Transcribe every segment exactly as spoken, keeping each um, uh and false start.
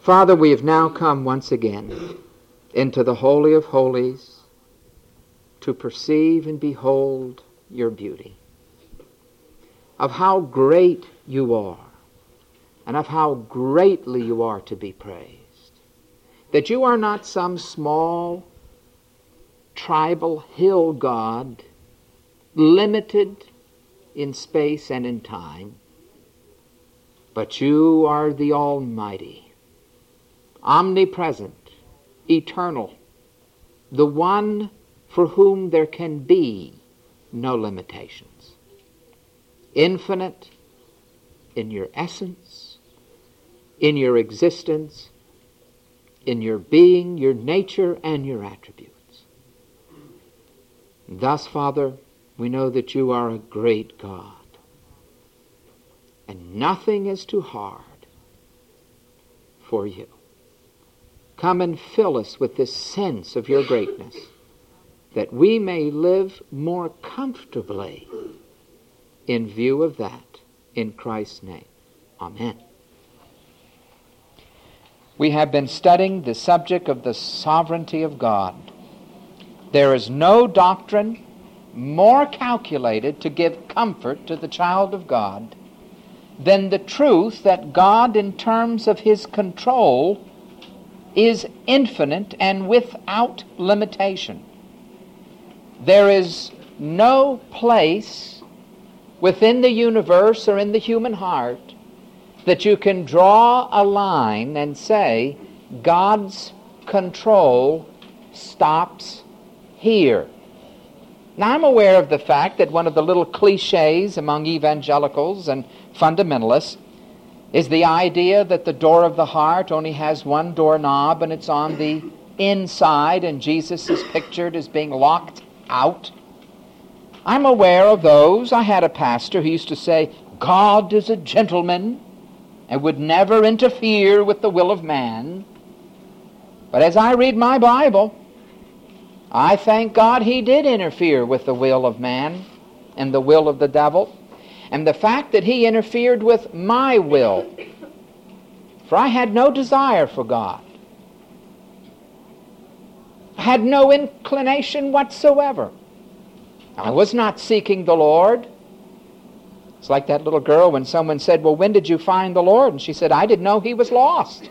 Father, we have now come once again into the Holy of Holies to perceive and behold your beauty, of how great you are, and of how greatly you are to be praised. That you are not some small tribal hill god, limited in space and in time, but you are the Almighty, omnipresent, eternal, the one for whom there can be no limitations, infinite in your essence, in your existence, in your being, your nature, and your attributes. Thus, Father, we know that you are a great God, and nothing is too hard for you. Come and fill us with this sense of your greatness, that we may live more comfortably in view of that, in Christ's name. Amen. We have been studying the subject of the sovereignty of God. There is no doctrine more calculated to give comfort to the child of God than the truth that God, in terms of his control, is infinite and without limitation. There is no place within the universe or in the human heart that you can draw a line and say, God's control stops here. Now, I'm aware of the fact that one of the little cliches among evangelicals and fundamentalists is the idea that the door of the heart only has one doorknob and it's on the inside, and Jesus is pictured as being locked out. I'm aware of those. I had a pastor who used to say, God is a gentleman and would never interfere with the will of man. But as I read my Bible, I thank God he did interfere with the will of man and the will of the devil, and the fact that he interfered with my will. For I had no desire for God. I had no inclination whatsoever. I was not seeking the Lord. It's like that little girl when someone said, well, when did you find the Lord? And she said, I didn't know he was lost.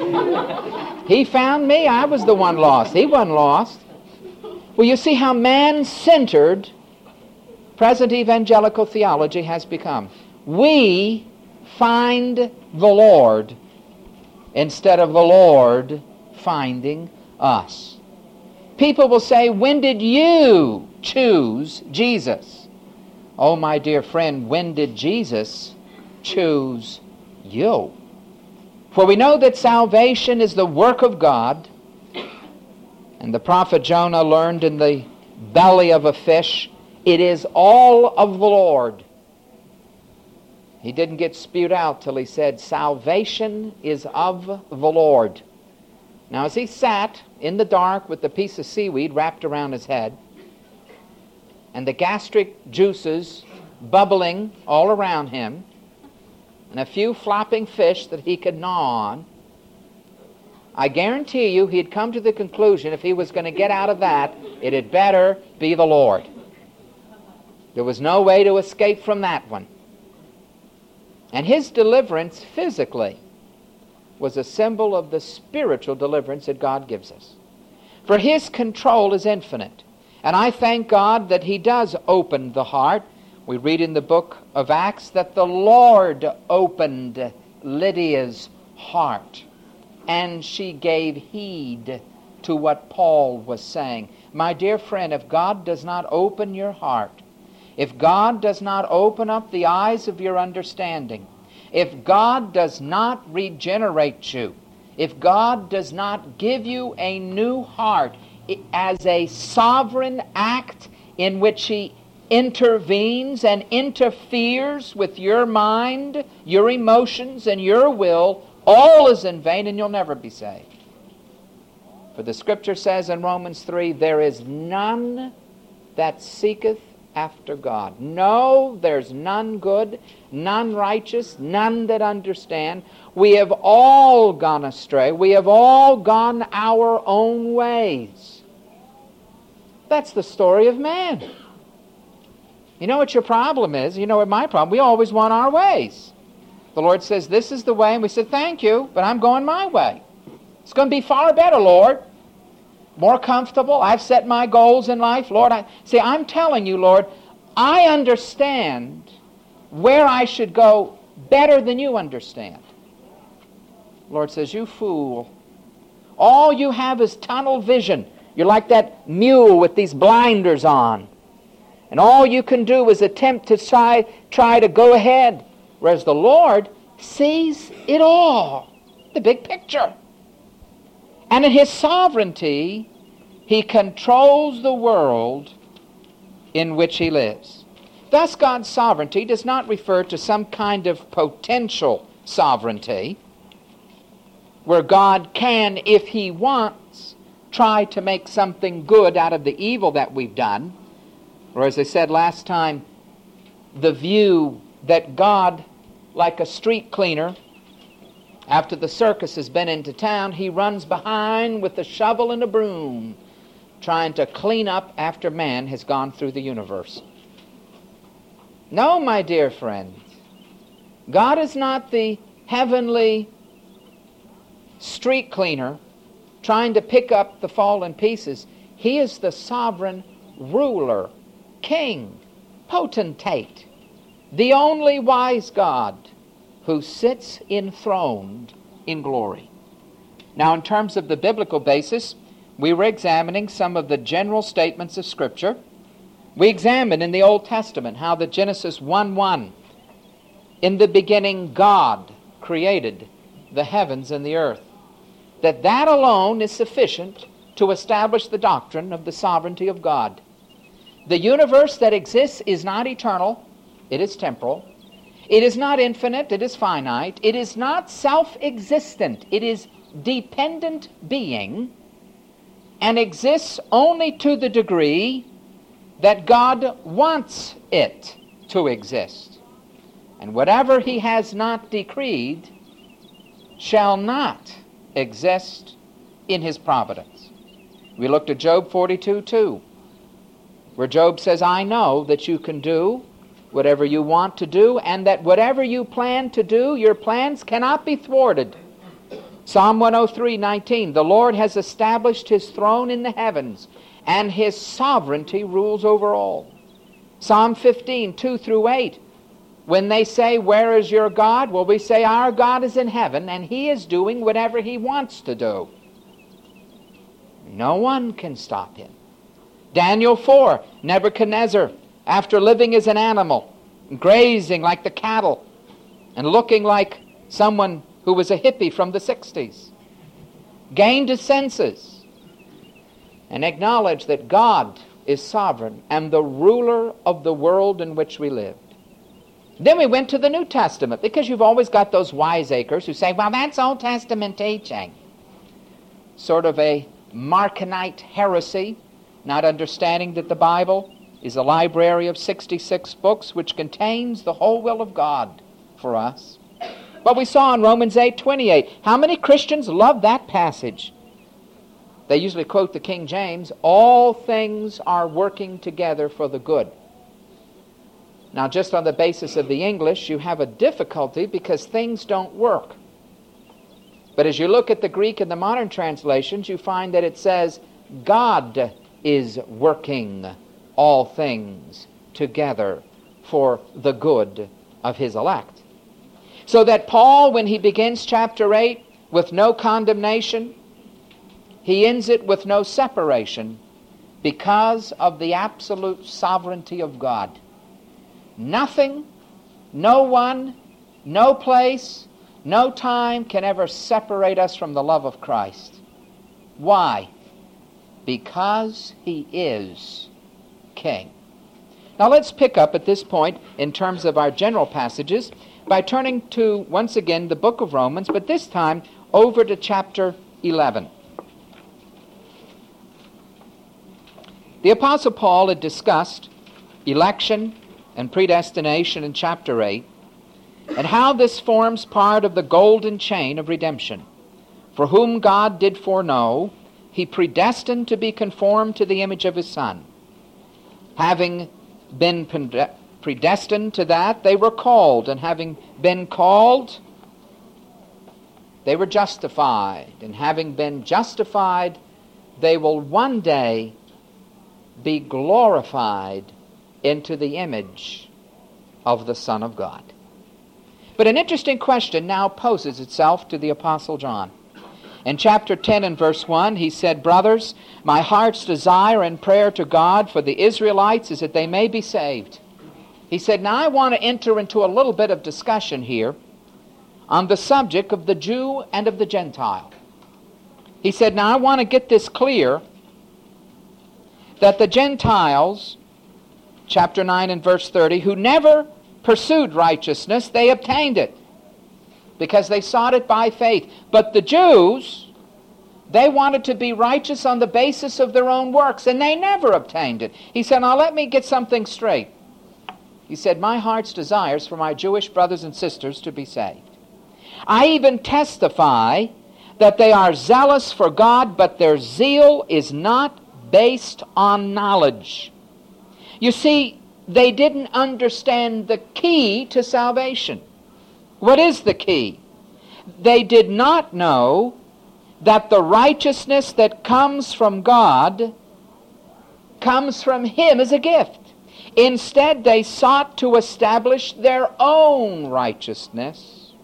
He found me. I was the one lost. He wasn't lost. Well, you see how man-centered present evangelical theology has become. We find the Lord instead of the Lord finding us. People will say, when did you choose Jesus? Oh, my dear friend, when did Jesus choose you? For we know that salvation is the work of God, and the prophet Jonah learned in the belly of a fish, it is all of the Lord. He didn't get spewed out till he said, salvation is of the Lord. Now, as he sat in the dark with the piece of seaweed wrapped around his head, and the gastric juices bubbling all around him, and a few flopping fish that he could gnaw on, I guarantee you he'd come to the conclusion if he was going to get out of that, it had better be the Lord. There was no way to escape from that one. And his deliverance physically was a symbol of the spiritual deliverance that God gives us. For his control is infinite. And I thank God that he does open the heart. We read in the book of Acts that the Lord opened Lydia's heart, and she gave heed to what Paul was saying. My dear friend, if God does not open your heart, if God does not open up the eyes of your understanding, if God does not regenerate you, if God does not give you a new heart as a sovereign act in which he intervenes and interferes with your mind, your emotions, and your will, all is in vain and you'll never be saved. For the Scripture says in Romans three, there is none that seeketh after God. No, there's none good, none righteous, none that understand. We have all gone astray. We have all gone our own ways. That's the story of man. You know what your problem is? You know what my problem? We always want our ways. The Lord says, this is the way, and we said, thank you, but I'm going my way. It's going to be far better, Lord. More comfortable. I've set my goals in life. Lord, I see, I'm telling you, Lord, I understand where I should go better than you understand. The Lord says, you fool. All you have is tunnel vision. You're like that mule with these blinders on. And all you can do is attempt to try, try to go ahead. Whereas the Lord sees it all. The big picture. And in His sovereignty, He controls the world in which He lives. Thus, God's sovereignty does not refer to some kind of potential sovereignty, where God can, if He wants, try to make something good out of the evil that we've done. Or as I said last time, the view that God, like a street cleaner, after the circus has been into town, he runs behind with a shovel and a broom, trying to clean up after man has gone through the universe. No, my dear friends, God is not the heavenly street cleaner trying to pick up the fallen pieces. He is the sovereign ruler, king, potentate, the only wise God who sits enthroned in glory. Now, in terms of the biblical basis, we were examining some of the general statements of Scripture. We examined in the Old Testament how the Genesis one one, in the beginning God created the heavens and the earth, that that alone is sufficient to establish the doctrine of the sovereignty of God. The universe that exists is not eternal, it is temporal. It is not infinite, it is finite. It is not self-existent, it is dependent being, and exists only to the degree that God wants it to exist. And whatever He has not decreed shall not exist in His providence. We looked at Job forty-two two, where Job says, I know that you can do whatever you want to do, and that whatever you plan to do, your plans cannot be thwarted. Psalm one oh three nineteen, the Lord has established His throne in the heavens, and His sovereignty rules over all. Psalm fifteen two through eight, when they say, where is your God? Well, we say, our God is in heaven, and He is doing whatever He wants to do. No one can stop Him. Daniel four, Nebuchadnezzar, after living as an animal, grazing like the cattle, and looking like someone who was a hippie from the sixties, gained his senses and acknowledged that God is sovereign and the ruler of the world in which we lived. Then we went to the New Testament, because you've always got those wiseacres who say, well, that's Old Testament teaching. Sort of a Marcionite heresy, not understanding that the Bible is a library of sixty-six books which contains the whole will of God for us. But we saw in Romans eight twenty-eight, how many Christians love that passage? They usually quote the King James, all things are working together for the good. Now, just on the basis of the English, you have a difficulty because things don't work. But as you look at the Greek and the modern translations, you find that it says, God is working all things together for the good of His elect. So that Paul, when he begins chapter eight with no condemnation, he ends it with no separation because of the absolute sovereignty of God. Nothing, no one, no place, no time can ever separate us from the love of Christ. Why? Because He is King. Now let's pick up at this point in terms of our general passages by turning to, once again, the book of Romans, but this time over to chapter eleven. The Apostle Paul had discussed election and predestination in chapter eight, and how this forms part of the golden chain of redemption. For whom God did foreknow, he predestined to be conformed to the image of his Son. Having been predestined to that, they were called, and having been called, they were justified. And having been justified, they will one day be glorified into the image of the Son of God. But an interesting question now poses itself to the Apostle John. In chapter ten and verse one, he said, "Brothers, my heart's desire and prayer to God for the Israelites is that they may be saved." He said, now I want to enter into a little bit of discussion here on the subject of the Jew and of the Gentile. He said, now I want to get this clear, that the Gentiles, chapter nine and verse thirty, who never pursued righteousness, they obtained it, because they sought it by faith. But the Jews, they wanted to be righteous on the basis of their own works, and they never obtained it. He said, now let me get something straight. He said, my heart's desire is for my Jewish brothers and sisters to be saved. I even testify that they are zealous for God, but their zeal is not based on knowledge. You see, they didn't understand the key to salvation. What is the key? They did not know that the righteousness that comes from God comes from Him as a gift. Instead, they sought to establish their own righteousness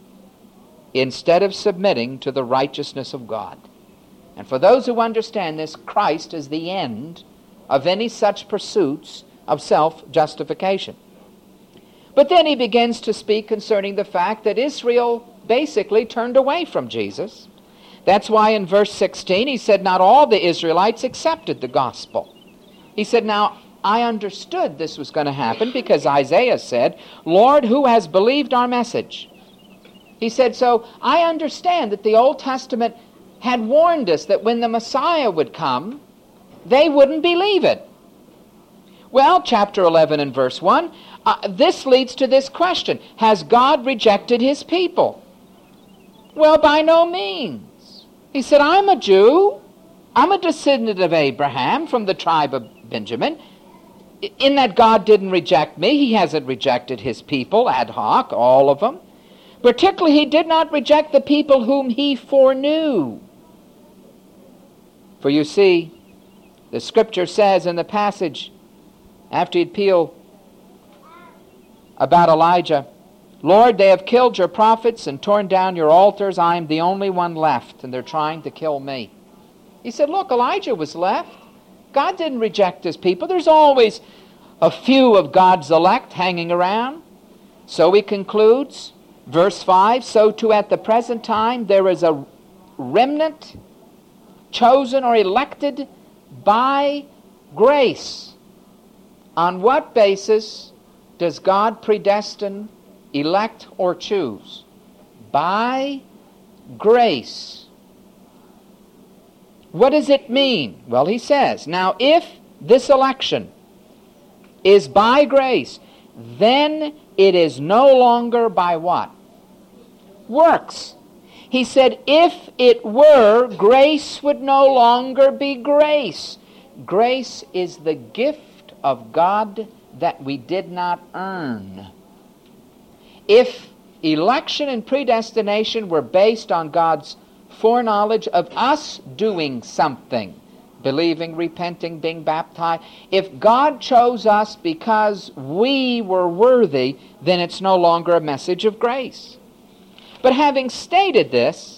instead of submitting to the righteousness of God. And for those who understand this, Christ is the end of any such pursuits of self-justification. But then he begins to speak concerning the fact that Israel basically turned away from Jesus. That's why in verse sixteen he said, not all the Israelites accepted the gospel. He said, now I understood this was going to happen because Isaiah said, Lord, who has believed our message? He said, so I understand that the Old Testament had warned us that when the Messiah would come, they wouldn't believe it. Well, chapter eleven and verse one, uh, this leads to this question. Has God rejected His people? Well, by no means. He said, I'm a Jew. I'm a descendant of Abraham from the tribe of Benjamin. In that God didn't reject me, He hasn't rejected His people ad hoc, all of them. Particularly, He did not reject the people whom He foreknew. For you see, the Scripture says in the passage, after he'd appealed about Elijah, Lord, they have killed your prophets and torn down your altars. I am the only one left, and they're trying to kill me. He said, look, Elijah was left. God didn't reject His people. There's always a few of God's elect hanging around. So he concludes, verse five, so too at the present time there is a remnant chosen or elected by grace. On what basis does God predestine, elect, or choose? By grace. What does it mean? Well, he says, now if this election is by grace, then it is no longer by what? Works. He said, if it were, grace would no longer be grace. Grace is the gift of God that we did not earn. If election and predestination were based on God's foreknowledge of us doing something, believing, repenting, being baptized, if God chose us because we were worthy, then it's no longer a message of grace. But having stated this,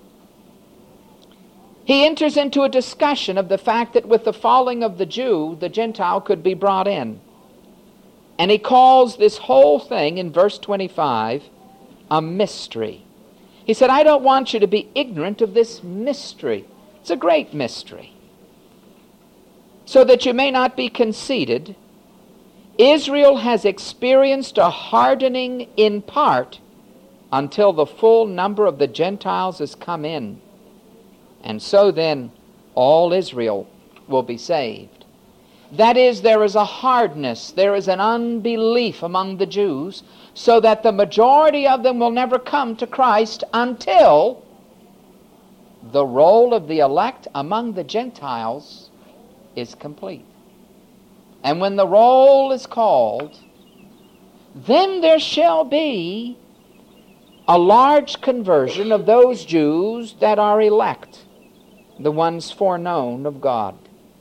he enters into a discussion of the fact that with the falling of the Jew, the Gentile could be brought in. And he calls this whole thing in verse twenty-five a mystery. He said, I don't want you to be ignorant of this mystery. It's a great mystery. So that you may not be conceited, Israel has experienced a hardening in part until the full number of the Gentiles has come in. And so then all Israel will be saved. That is, there is a hardness, there is an unbelief among the Jews, so that the majority of them will never come to Christ until the roll of the elect among the Gentiles is complete. And when the roll is called, then there shall be a large conversion of those Jews that are elect, the ones foreknown of God.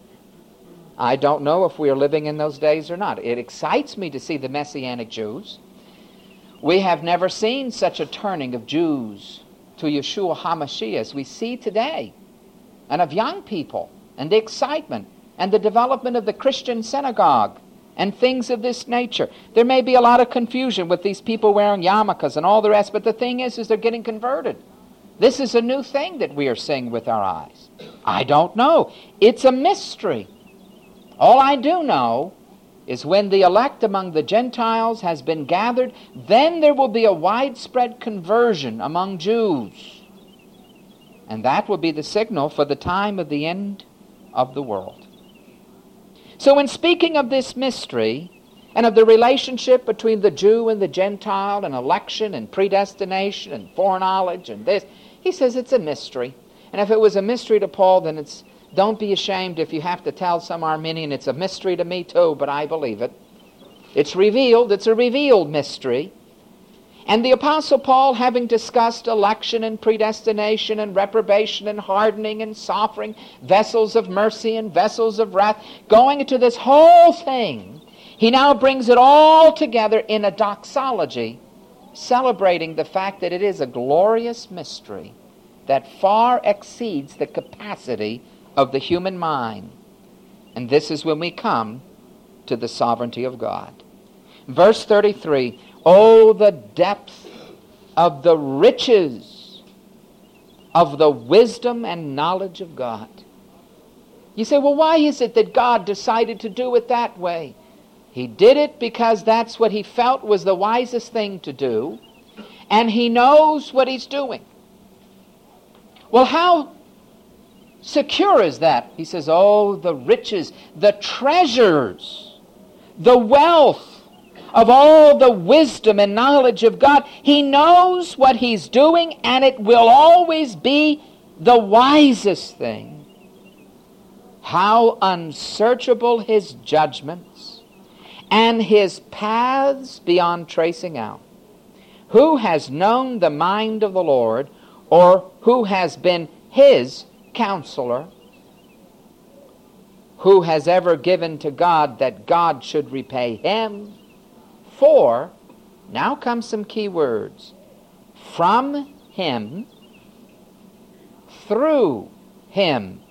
I don't know if we are living in those days or not. It excites me to see the Messianic Jews. We have never seen such a turning of Jews to Yeshua HaMashiach as we see today, and of young people, and the excitement, and the development of the Christian synagogue, and things of this nature. There may be a lot of confusion with these people wearing yarmulkes and all the rest, but the thing is, is they're getting converted. This is a new thing that we are seeing with our eyes. I don't know. It's a mystery. All I do know is when the elect among the Gentiles has been gathered, then there will be a widespread conversion among Jews. And that will be the signal for the time of the end of the world. So in speaking of this mystery and of the relationship between the Jew and the Gentile and election and predestination and foreknowledge and this, he says it's a mystery. And if it was a mystery to Paul, then it's don't be ashamed if you have to tell some Arminian it's a mystery to me too, but I believe it. It's revealed. It's a revealed mystery. And the Apostle Paul, having discussed election and predestination and reprobation and hardening and suffering, vessels of mercy and vessels of wrath, going into this whole thing, he now brings it all together in a doxology, celebrating the fact that it is a glorious mystery that far exceeds the capacity of the human mind. And this is when we come to the sovereignty of God. Verse thirty-three, oh, the depth of the riches of the wisdom and knowledge of God. You say, well, why is it that God decided to do it that way? He did it because that's what he felt was the wisest thing to do, and he knows what he's doing. Well, how secure is that? He says, oh, the riches, the treasures, the wealth of all the wisdom and knowledge of God. He knows what he's doing, and it will always be the wisest thing. How unsearchable his judgments, and his paths beyond tracing out. Who has known the mind of the Lord, or who has been his counselor? Who has ever given to God that God should repay him? For, now come some key words, from him, through him,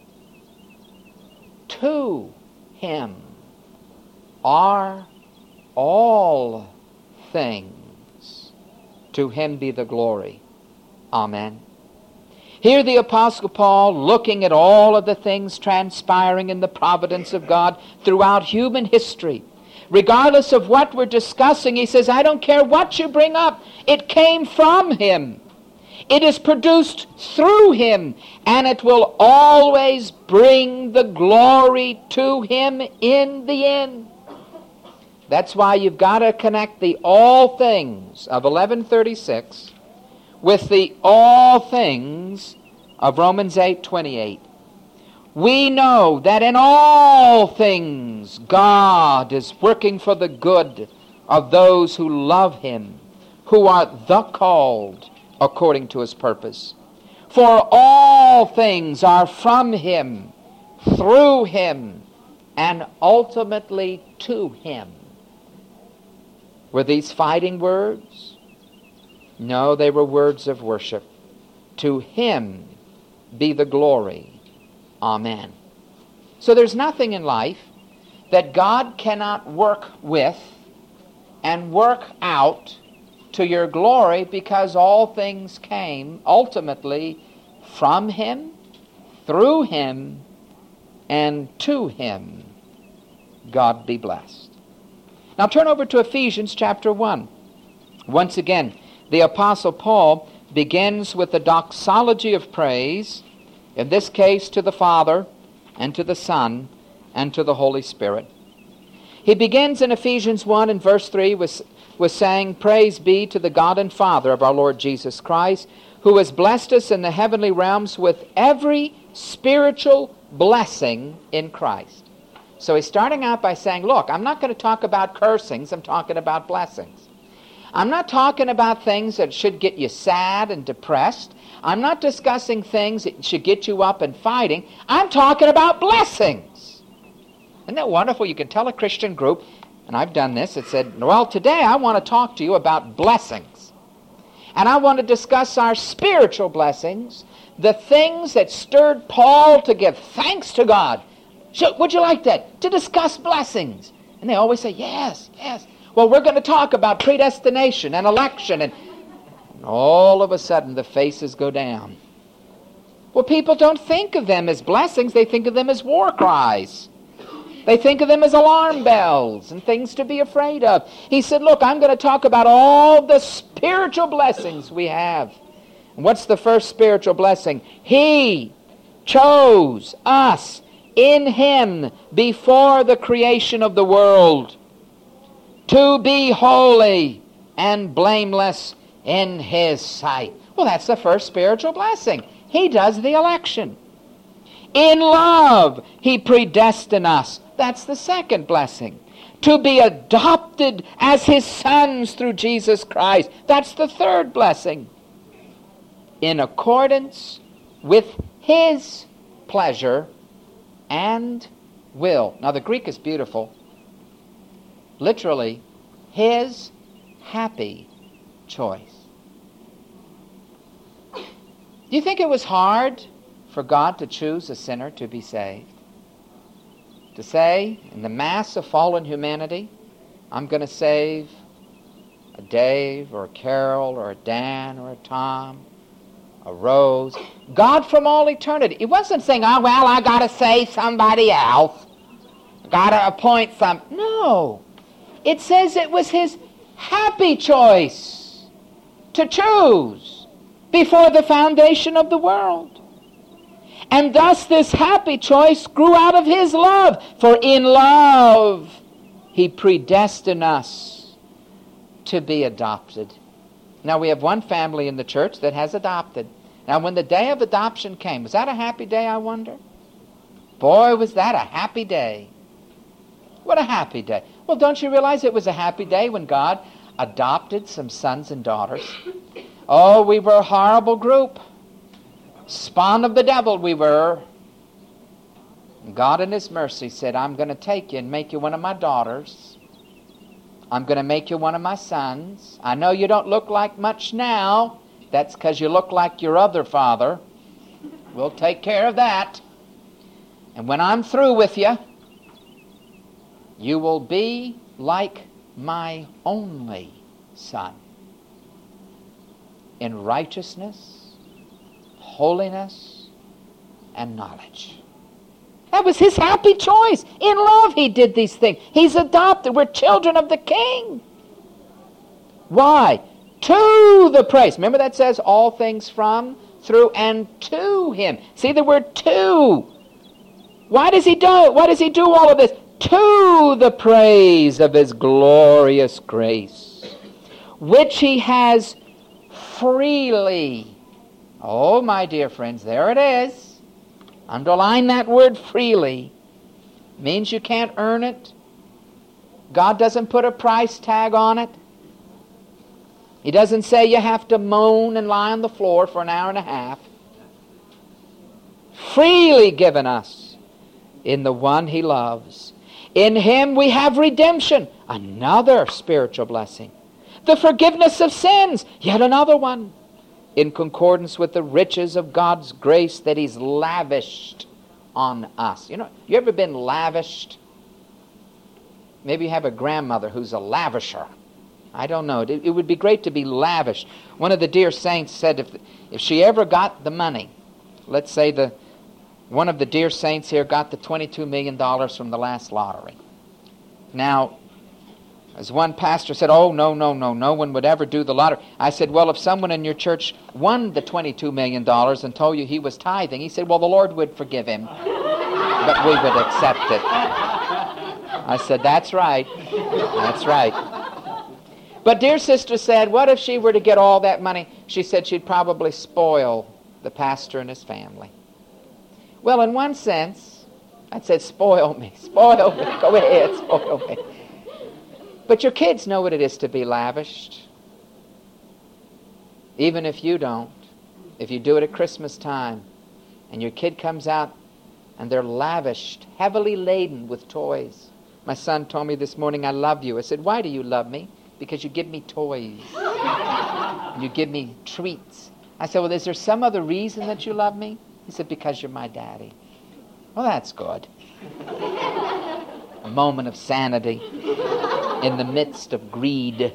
to him are all things. To him be the glory. Amen. Here the Apostle Paul, looking at all of the things transpiring in the providence of God throughout human history, regardless of what we're discussing, he says, I don't care what you bring up. It came from him. It is produced through him, and it will always bring the glory to him in the end. That's why you've got to connect the all things of eleven thirty-six with the all things of Romans eight twenty-eight. We know that in all things God is working for the good of those who love him, who are the called according to his purpose. For all things are from him, through him, and ultimately to him. Were these fighting words? No, they were words of worship. To him be the glory. Amen. So there's nothing in life that God cannot work with and work out to your glory, because all things came ultimately from him, through him, and to him. God be blessed. Now turn over to Ephesians chapter one. Once again, the Apostle Paul begins with the doxology of praise, in this case to the Father and to the Son and to the Holy Spirit. He begins in Ephesians one and verse three with, with saying, Praise be to the God and Father of our Lord Jesus Christ, who has blessed us in the heavenly realms with every spiritual blessing in Christ. So he's starting out by saying, look, I'm not going to talk about cursings, I'm talking about blessings. I'm not talking about things that should get you sad and depressed. I'm not discussing things that should get you up and fighting. I'm talking about blessings. Isn't that wonderful? You can tell a Christian group, and I've done this, it said, well, today I want to talk to you about blessings. And I want to discuss our spiritual blessings, the things that stirred Paul to give thanks to God. Would you like that? To discuss blessings. And they always say, yes, yes. Well, we're going to talk about predestination and election. And, and all of a sudden, the faces go down. Well, people don't think of them as blessings. They think of them as war cries. They think of them as alarm bells and things to be afraid of. He said, look, I'm going to talk about all the spiritual blessings we have. And what's the first spiritual blessing? He chose us in Him before the creation of the world to be holy and blameless in His sight. Well, that's the first spiritual blessing. He does the election. In love, He predestined us. That's the second blessing. To be adopted as His sons through Jesus Christ. That's the third blessing. In accordance with His pleasure and will. Now the Greek is beautiful. Literally, His happy choice. Do you think it was hard for God to choose a sinner to be saved? To say, in the mass of fallen humanity, I'm going to save a Dave or a Carol or a Dan or a Tom, a Rose. God from all eternity. He wasn't saying, oh, well, I got to save somebody else. I got to appoint some. No. It says it was His happy choice to choose before the foundation of the world. And thus this happy choice grew out of His love. For in love He predestined us to be adopted. Now we have one family in the church that has adopted. Now when the day of adoption came, was that a happy day, I wonder? Boy, was that a happy day. What a happy day. Well, don't you realize it was a happy day when God adopted some sons and daughters? Oh, we were a horrible group. Spawn of the devil we were. And God in His mercy said, I'm going to take you and make you one of my daughters. I'm going to make you one of my sons. I know you don't look like much now. That's because you look like your other father. We'll take care of that. And when I'm through with you, you will be like my only son. In righteousness, holiness, and knowledge. That was His happy choice. In love He did these things. He's adopted. We're children of the King. Why? To the praise. Remember that says all things from, through, and to Him. See the word to. Why does He do it? Why does He do all of this? To the praise of His glorious grace, which He has freely. Oh, my dear friends, there it is. Underline that word freely. Means you can't earn it. God doesn't put a price tag on it. He doesn't say you have to moan and lie on the floor for an hour and a half. Freely given us in the one He loves. In Him we have redemption, another spiritual blessing. The forgiveness of sins, yet another one. In concordance with the riches of God's grace that He's lavished on us. You know, you ever been lavished? Maybe you have a grandmother who's a lavisher. I don't know. It, it would be great to be lavished. One of the dear saints said if, if she ever got the money, let's say the one of the dear saints here got the twenty-two million dollars from the last lottery. Now, as one pastor said, oh, no, no, no, no one would ever do the lottery. I said, well, if someone in your church won the twenty-two million dollars and told you he was tithing, he said, well, the Lord would forgive him. but we would accept it. I said, that's right. That's right. But dear sister said, what if she were to get all that money? She said she'd probably spoil the pastor and his family. Well, in one sense, I said, spoil me, spoil me, go ahead, spoil me. But your kids know what it is to be lavished. Even if you don't, if you do it at Christmas time, and your kid comes out and they're lavished, heavily laden with toys. My son told me this morning, I love you. I said, why do you love me? Because you give me toys. You give me treats. I said, well, is there some other reason that you love me? He said, because you're my daddy. Well, that's good. A moment of sanity in the midst of greed.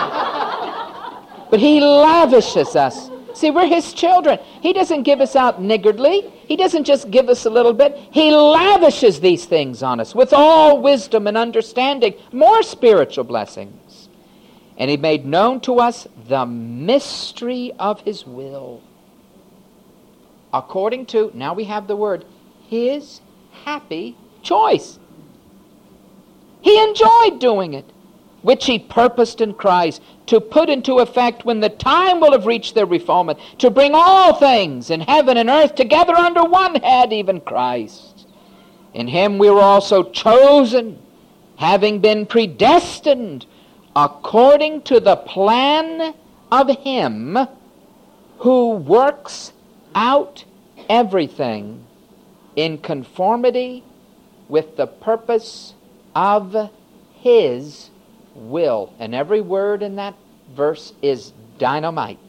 But he lavishes us. See, we're his children. He doesn't give us out niggardly. He doesn't just give us a little bit. He lavishes these things on us with all wisdom and understanding, more spiritual blessings. And he made known to us the mystery of his will. According to, now we have the word, his happy choice. He enjoyed doing it, which he purposed in Christ, to put into effect when the time will have reached their refulgence, to bring all things in heaven and earth together under one head, even Christ. In him we were also chosen, having been predestined, according to the plan of him who works out everything in conformity with the purpose of his will. And every word in that verse is dynamite.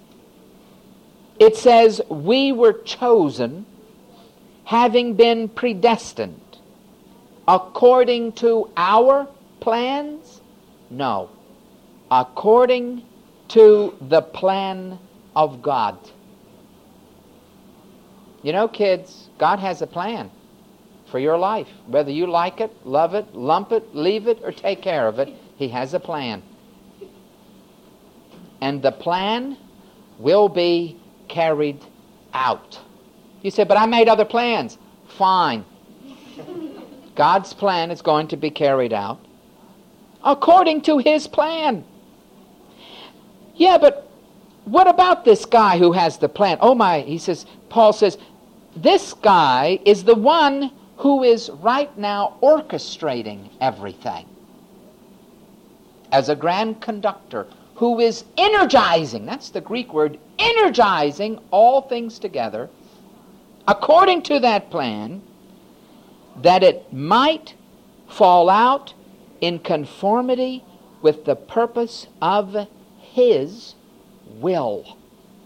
It says, we were chosen, having been predestined, according to our plans? No. According to the plan of God. You know, kids, God has a plan for your life. Whether you like it, love it, lump it, leave it, or take care of it, he has a plan. And the plan will be carried out. You say, but I made other plans. Fine. God's plan is going to be carried out according to his plan. Yeah, but what about this guy who has the plan? Oh my, he says, Paul says, this guy is the one who is right now orchestrating everything. As a grand conductor who is energizing, that's the Greek word, energizing all things together according to that plan, that it might fall out in conformity with the purpose of his will.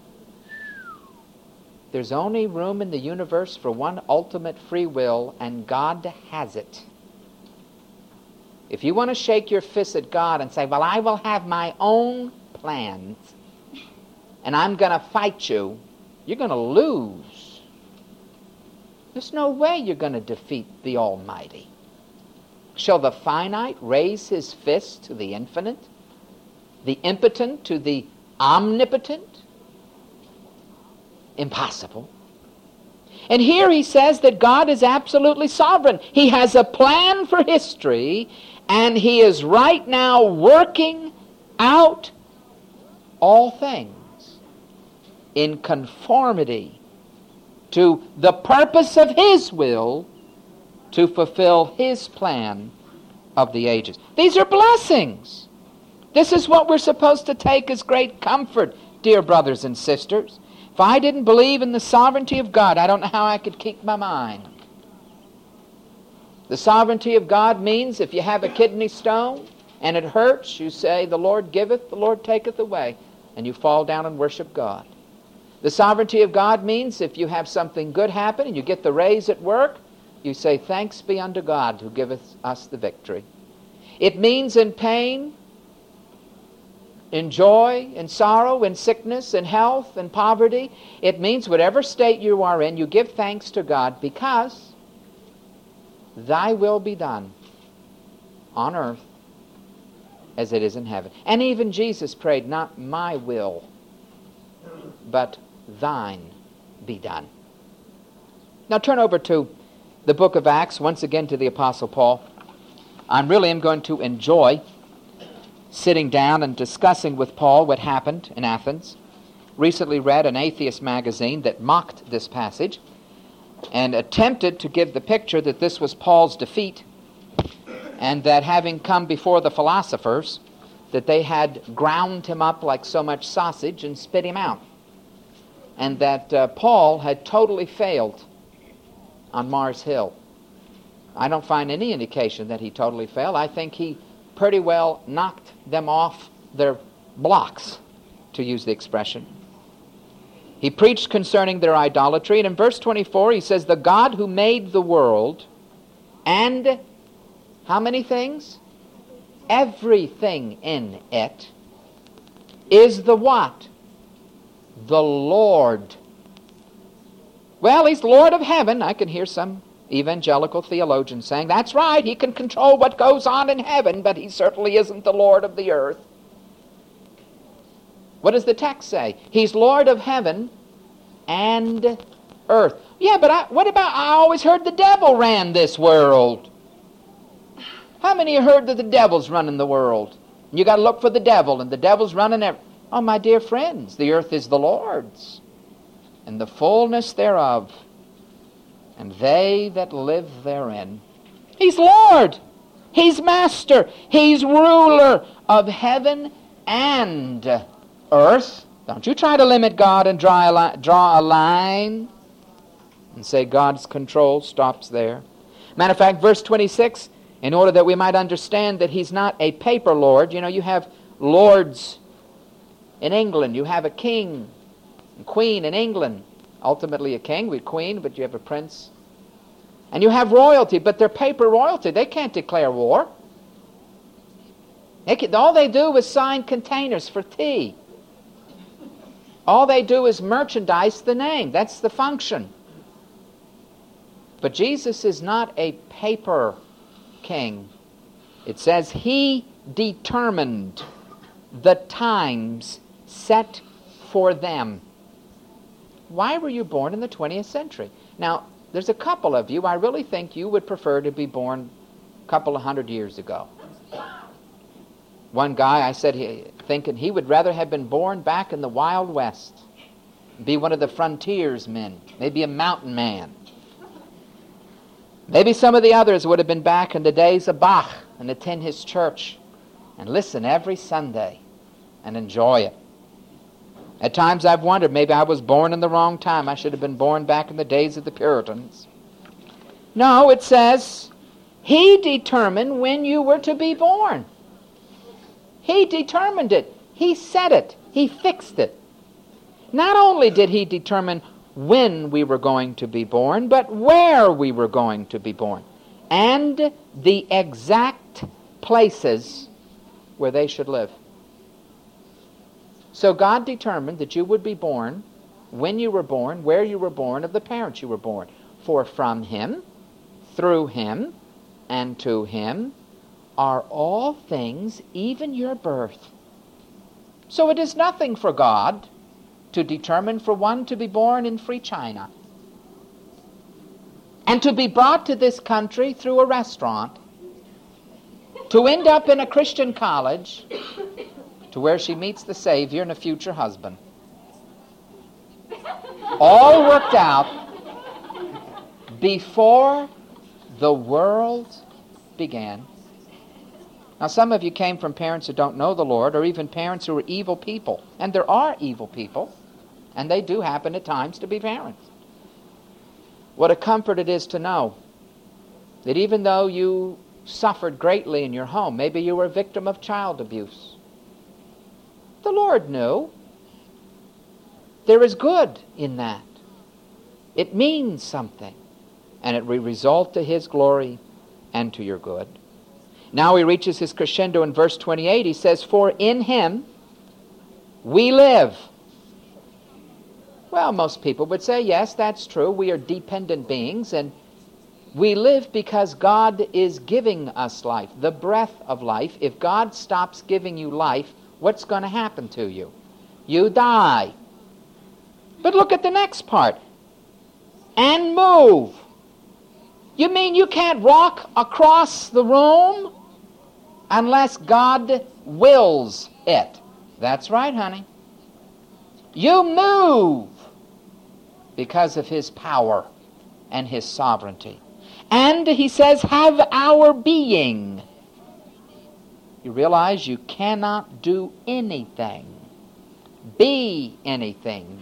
There's only room in the universe for one ultimate free will, and God has it. If you want to shake your fist at God and say, well, I will have my own plans, and I'm going to fight you, you're going to lose. There's no way you're going to defeat the Almighty. Shall the finite raise his fist to the infinite? The impotent to the omnipotent? Impossible. And here he says that God is absolutely sovereign. He has a plan for history, and he is right now working out all things in conformity to the purpose of his will to fulfill his plan of the ages. These are blessings. This is what we're supposed to take as great comfort, dear brothers and sisters. If I didn't believe in the sovereignty of God, I don't know how I could keep my mind. The sovereignty of God means if you have a kidney stone and it hurts, you say, the Lord giveth, the Lord taketh away, and you fall down and worship God. The sovereignty of God means if you have something good happen and you get the raise at work, you say, thanks be unto God who giveth us the victory. It means in pain, in joy, in sorrow, in sickness, in health, in poverty, it means whatever state you are in, you give thanks to God because thy will be done on earth as it is in heaven. And even Jesus prayed, not my will, but thine be done. Now turn over to the book of Acts, once again to the Apostle Paul. I really am going to enjoy sitting down and discussing with Paul what happened in Athens. Recently read an atheist magazine that mocked this passage and attempted to give the picture that this was Paul's defeat, and that having come before the philosophers, that they had ground him up like so much sausage and spit him out, and that uh, Paul had totally failed on Mars Hill. I don't find any indication that he totally failed. I think he pretty well knocked them off their blocks, to use the expression. He preached concerning their idolatry, and in verse twenty-four he says, the God who made the world and how many things? Everything in it is the what? The Lord. Well, he's Lord of heaven. I can hear some evangelical theologians saying, that's right, he can control what goes on in heaven, but he certainly isn't the Lord of the earth. What does the text say? He's Lord of heaven and earth. Yeah, but I, what about, I always heard the devil ran this world. How many have heard that the devil's running the world? You got to look for the devil, and the devil's running every... Oh, my dear friends, the earth is the Lord's, and the fullness thereof, and they that live therein. He's Lord. He's master. He's ruler of heaven and earth. Don't you try to limit God and draw a, li- draw a line and say God's control stops there. Matter of fact, verse twenty-six, in order that we might understand that he's not a paper lord. You know, you have lords in England. You have a king and queen in England. Ultimately a king with queen, but you have a prince. And you have royalty, but they're paper royalty. They can't declare war. They can, all they do is sign containers for tea. All they do is merchandise the name. That's the function. But Jesus is not a paper king. It says he determined the times set for them. Why were you born in the twentieth century? Now, there's a couple of you, I really think you would prefer to be born a couple of hundred years ago. One guy, I said, he, thinking he would rather have been born back in the Wild West, be one of the frontiersmen, maybe a mountain man. Maybe some of the others would have been back in the days of Bach and attend his church and listen every Sunday and enjoy it. At times I've wondered, maybe I was born in the wrong time. I should have been born back in the days of the Puritans. No, it says, he determined when you were to be born. He determined it. He said it. He fixed it. Not only did he determine when we were going to be born, but where we were going to be born, and the exact places where they should live. So God determined that you would be born, when you were born, where you were born, of the parents you were born. For from him, through him, and to him are all things, even your birth. So it is nothing for God to determine for one to be born in free China and to be brought to this country through a restaurant, to end up in a Christian college, to where she meets the Savior and a future husband. All worked out before the world began. Now, some of you came from parents who don't know the Lord, or even parents who are evil people. And there are evil people, and they do happen at times to be parents. What a comfort it is to know that even though you suffered greatly in your home, maybe you were a victim of child abuse, the Lord knew. There is good in that. It means something, and it will result to his glory and to your good. Now he reaches his crescendo in verse twenty-eight. He says, for in him we live. Well, most people would say, yes, that's true. We are dependent beings, and we live because God is giving us life, the breath of life. If God stops giving you life, what's going to happen to you? You die. But look at the next part. And move. You mean you can't walk across the room unless God wills it? That's right, honey. You move because of His power and His sovereignty. And He says, have our being. You realize you cannot do anything, be anything,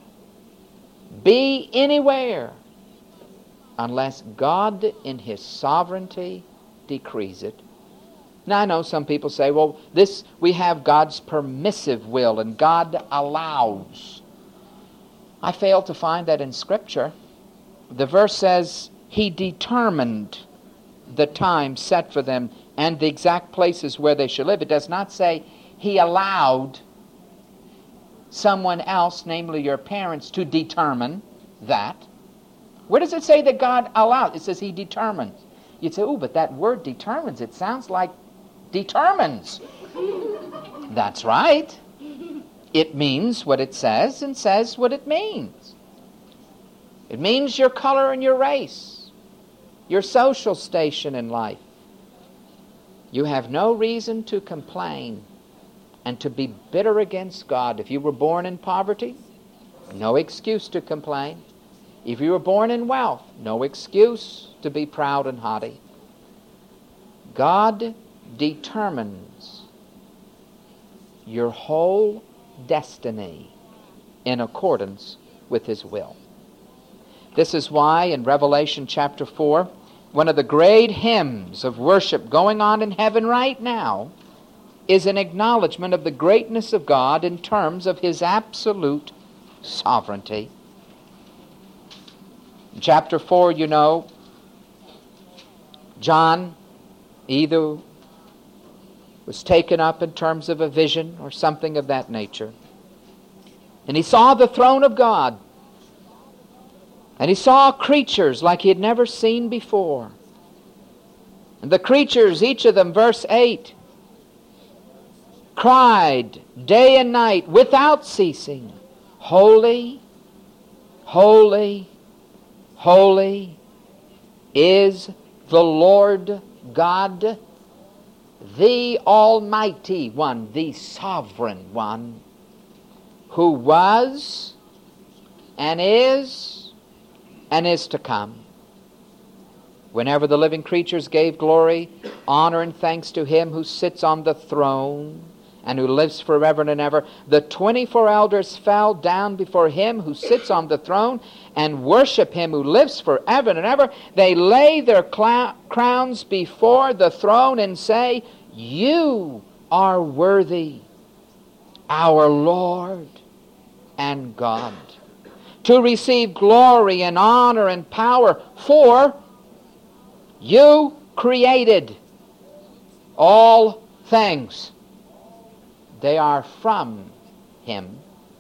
be anywhere, unless God in His sovereignty decrees it. Now I know some people say, well, this we have God's permissive will and God allows. I fail to find that in Scripture. The verse says He determined the time set for them and the exact places where they should live. It does not say He allowed someone else, namely your parents, to determine that. Where does it say that God allowed? It says He determines. You'd say, oh, but that word determines, it sounds like determines. That's right. It means what it says and says what it means. It means your color and your race, your social station in life. You have no reason to complain and to be bitter against God. If you were born in poverty, no excuse to complain. If you were born in wealth, no excuse to be proud and haughty. God determines your whole destiny in accordance with His will. This is why in Revelation chapter four, one of the great hymns of worship going on in heaven right now is an acknowledgement of the greatness of God in terms of His absolute sovereignty. In chapter four, you know, John either was taken up in terms of a vision or something of that nature. And he saw the throne of God. And he saw creatures like he had never seen before. And the creatures, each of them, verse eight, cried day and night without ceasing, holy, holy, holy is the Lord God, the Almighty One, the Sovereign One, who was and is and is to come. Whenever the living creatures gave glory, honor, and thanks to Him who sits on the throne and who lives forever and ever, the twenty-four elders fell down before Him who sits on the throne and worship Him who lives forever and ever. They lay their cl- crowns before the throne and say, You are worthy, our Lord and God, to receive glory and honor and power, for You created all things. They are from Him.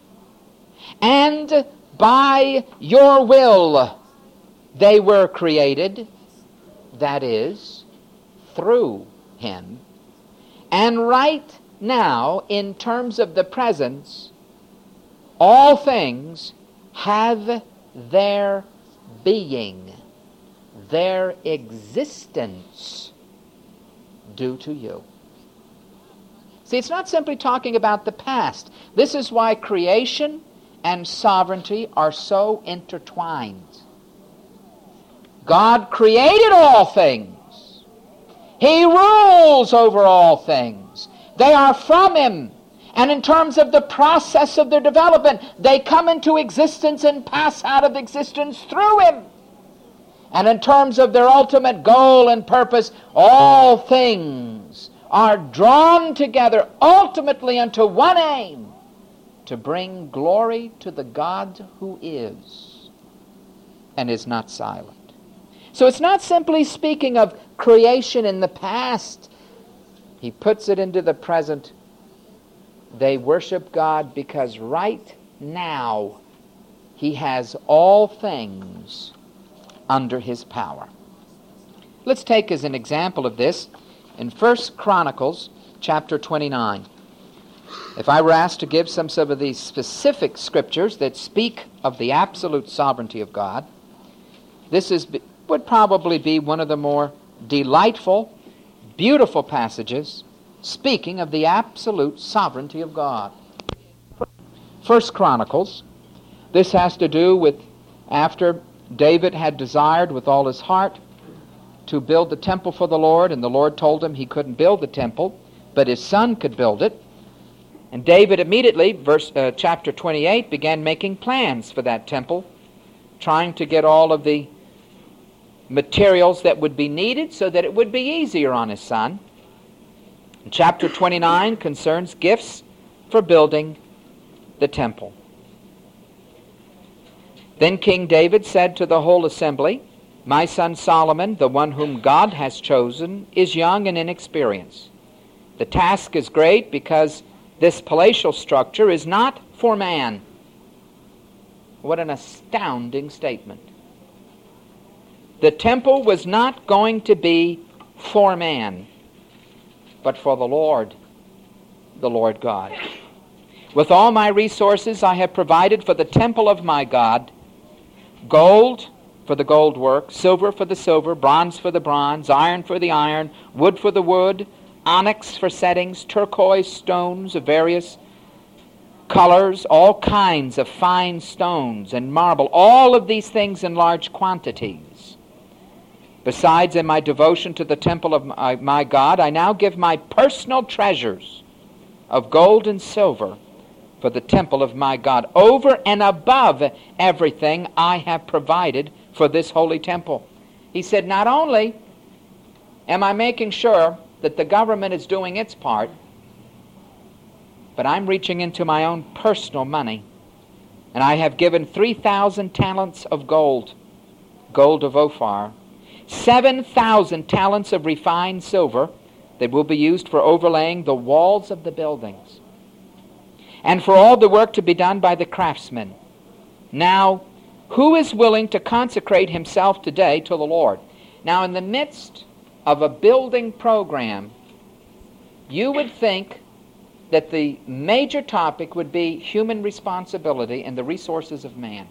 And by Your will they were created, that is, through Him. And right now, in terms of the presence, all things have their being, their existence due to You. See, it's not simply talking about the past. This is why creation and sovereignty are so intertwined. God created all things. He rules over all things. They are from Him. And in terms of the process of their development, they come into existence and pass out of existence through Him. And in terms of their ultimate goal and purpose, all things are drawn together ultimately unto one aim, to bring glory to the God who is and is not silent. So it's not simply speaking of creation in the past. He puts it into the present. They worship God because right now He has all things under His power. Let's take as an example of this in First Chronicles chapter twenty-nine. If I were asked to give some, some of these specific scriptures that speak of the absolute sovereignty of God, this is, would probably be one of the more delightful, beautiful passages speaking of the absolute sovereignty of God. First Chronicles, this has to do with after David had desired with all his heart to build the temple for the Lord, and the Lord told him he couldn't build the temple, but his son could build it. And David immediately, verse uh, chapter twenty-eight, began making plans for that temple, trying to get all of the materials that would be needed so that it would be easier on his son. And chapter twenty-nine concerns gifts for building the temple. Then King David said to the whole assembly, "My son Solomon, the one whom God has chosen, is young and inexperienced. The task is great because this palatial structure is not for man." What an astounding statement. The temple was not going to be for man, but for the Lord, the Lord God. "With all my resources I have provided for the temple of my God, gold for the gold work, silver for the silver, bronze for the bronze, iron for the iron, wood for the wood, onyx for settings, turquoise stones of various colors, all kinds of fine stones and marble, all of these things in large quantities. Besides, in my devotion to the temple of my, my God, I now give my personal treasures of gold and silver for the temple of my God, over and above everything I have provided for this holy temple." He said, not only am I making sure that the government is doing its part, but I'm reaching into my own personal money, and I have given three thousand talents of gold, gold of Ophir, seven thousand talents of refined silver that will be used for overlaying the walls of the buildings, and for all the work to be done by the craftsmen. Now, who is willing to consecrate himself today to the Lord? Now, in the midst of a building program, you would think that the major topic would be human responsibility and the resources of man.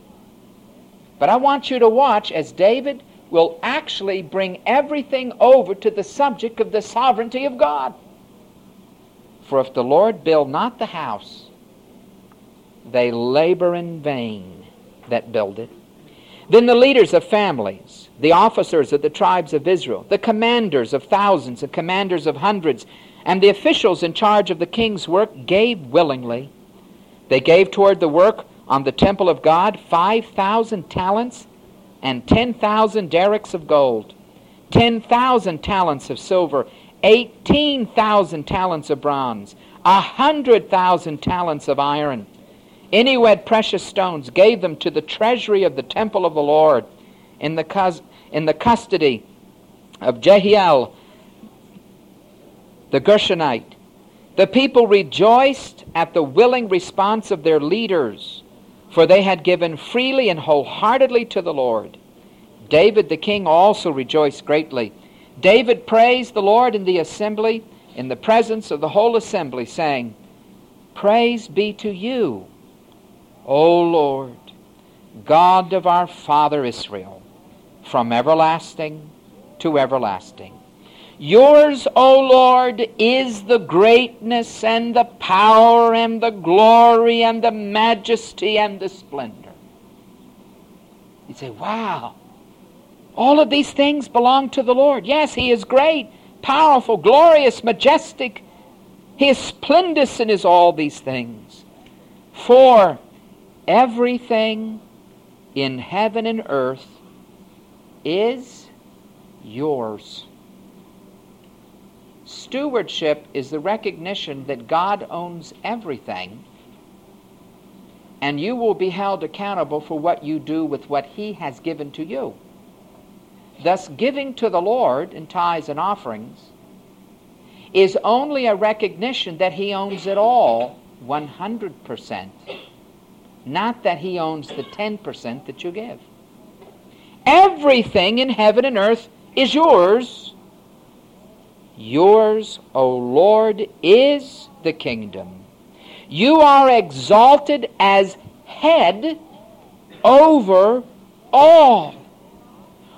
But I want you to watch as David will actually bring everything over to the subject of the sovereignty of God. "For if the Lord build not the house, they labor in vain that build it. Then the leaders of families, the officers of the tribes of Israel, the commanders of thousands and commanders of hundreds, and the officials in charge of the king's work gave willingly. They gave toward the work on the temple of God five thousand talents and ten thousand derricks of gold, ten thousand talents of silver, eighteen thousand talents of bronze, a hundred thousand talents of iron. Any who had precious stones gave them to the treasury of the temple of the Lord in the, cus- in the custody of Jehiel the Gershonite. The people rejoiced at the willing response of their leaders, for they had given freely and wholeheartedly to the Lord. David the king also rejoiced greatly. David praised the Lord in the assembly, in the presence of the whole assembly, saying, "Praise be to you, O Lord, God of our father Israel, from everlasting to everlasting. Yours, O Lord, is the greatness and the power and the glory and the majesty and the splendor." You say, wow, all of these things belong to the Lord. Yes, He is great, powerful, glorious, majestic. He is splendid in His all these things. For everything in heaven and earth is yours. Stewardship is the recognition that God owns everything, and you will be held accountable for what you do with what He has given to you. Thus, giving to the Lord in tithes and offerings is only a recognition that He owns it all one hundred percent, not that He owns the ten percent that you give. Everything in heaven and earth is yours. Yours, O Lord, is the kingdom. You are exalted as head over all.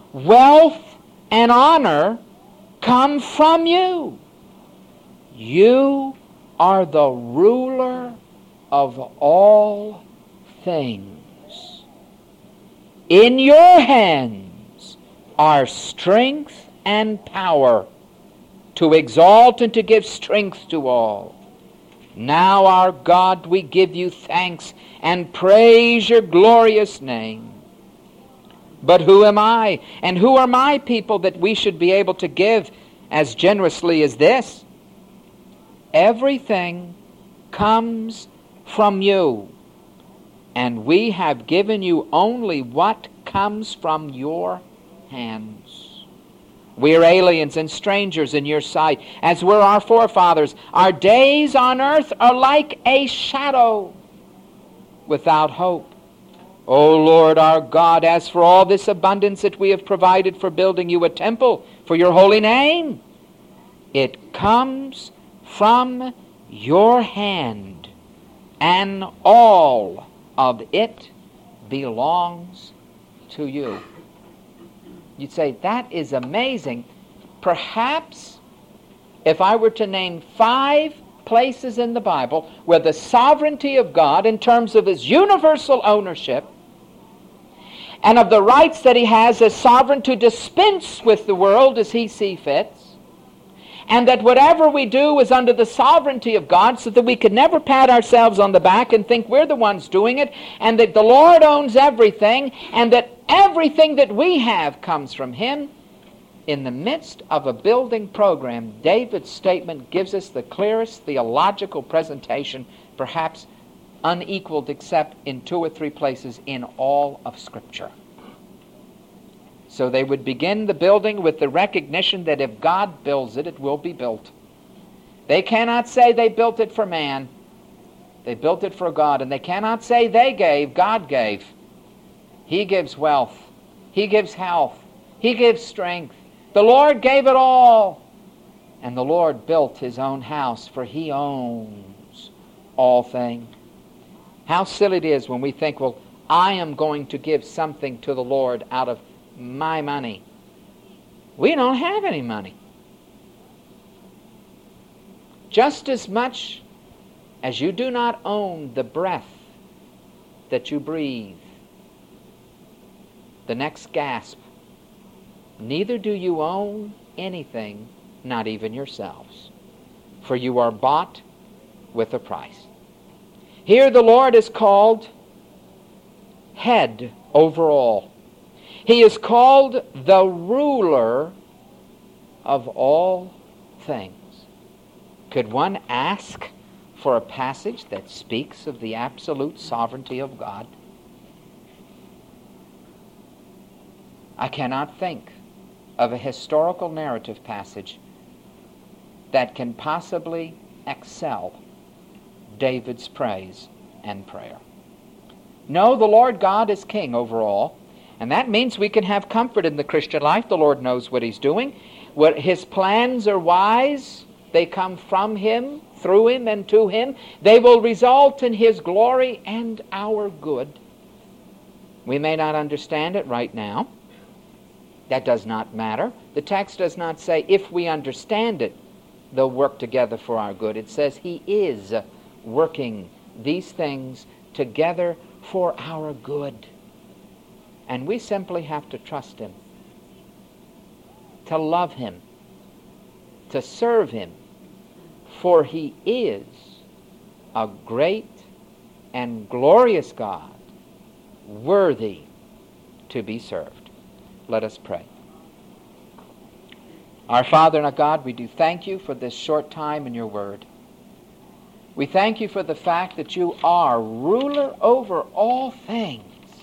wealth and honor come from you. You are the ruler of all things. In your hands are strength and power to exalt and to give strength to all. Now, our God, we give you thanks and praise your glorious name. But who am I, and who are my people that we should be able to give as generously as this? Everything comes from you, and we have given you only what comes from your hands. We are aliens and strangers in your sight, as were our forefathers. Our days on earth are like a shadow without hope. O Lord our God, as for all this abundance that we have provided for building you a temple for your holy name, it comes from your hand, and all of it belongs to you. You'd say, that is amazing. Perhaps if I were to name five places in the Bible where the sovereignty of God in terms of his universal ownership and of the rights that he has as sovereign to dispense with the world as he sees fit, and that whatever we do is under the sovereignty of God, so that we could never pat ourselves on the back and think we're the ones doing it, and that the Lord owns everything, and that everything that we have comes from him. In the midst of a building program, David's statement gives us the clearest theological presentation, perhaps unequaled except in two or three places in all of Scripture. So they would begin the building with the recognition that if God builds it, it will be built. They cannot say they built it for man. They built it for God. And they cannot say they gave, God gave. He gives wealth. He gives health. He gives strength. The Lord gave it all. And the Lord built his own house, for he owns all things. How silly it is when we think, well, I am going to give something to the Lord out of my money. We don't have any money. Just as much as you do not own the breath that you breathe, the next gasp, neither do you own anything, not even yourselves, for you are bought with a price. Here the Lord is called head over all. He is called the ruler of all things. Could one ask for a passage that speaks of the absolute sovereignty of God? I cannot think of a historical narrative passage that can possibly excel David's praise and prayer. No, the Lord God is king over all. And that means we can have comfort in the Christian life. The Lord knows what he's doing. What his plans are wise. They come from him, through him, and to him. They will result in his glory and our good. We may not understand it right now. That does not matter. The text does not say if we understand it, they'll work together for our good. It says he is working these things together for our good. And we simply have to trust him, to love him, to serve him, for he is a great and glorious God, worthy to be served. Let us pray. Our Father and our God, we do thank you for this short time in your word. We thank you for the fact that you are ruler over all things.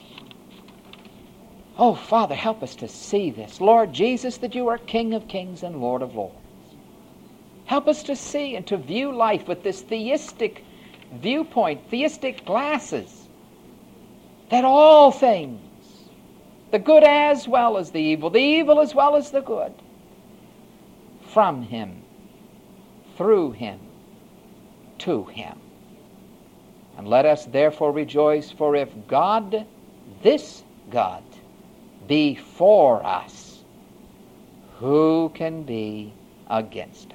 Oh, Father, help us to see this. Lord Jesus, that you are King of kings and Lord of lords. Help us to see and to view life with this theistic viewpoint, theistic glasses, that all things, the good as well as the evil, the evil as well as the good, from him, through him, to him. And let us therefore rejoice, for if God, this God, be for us, who can be against us?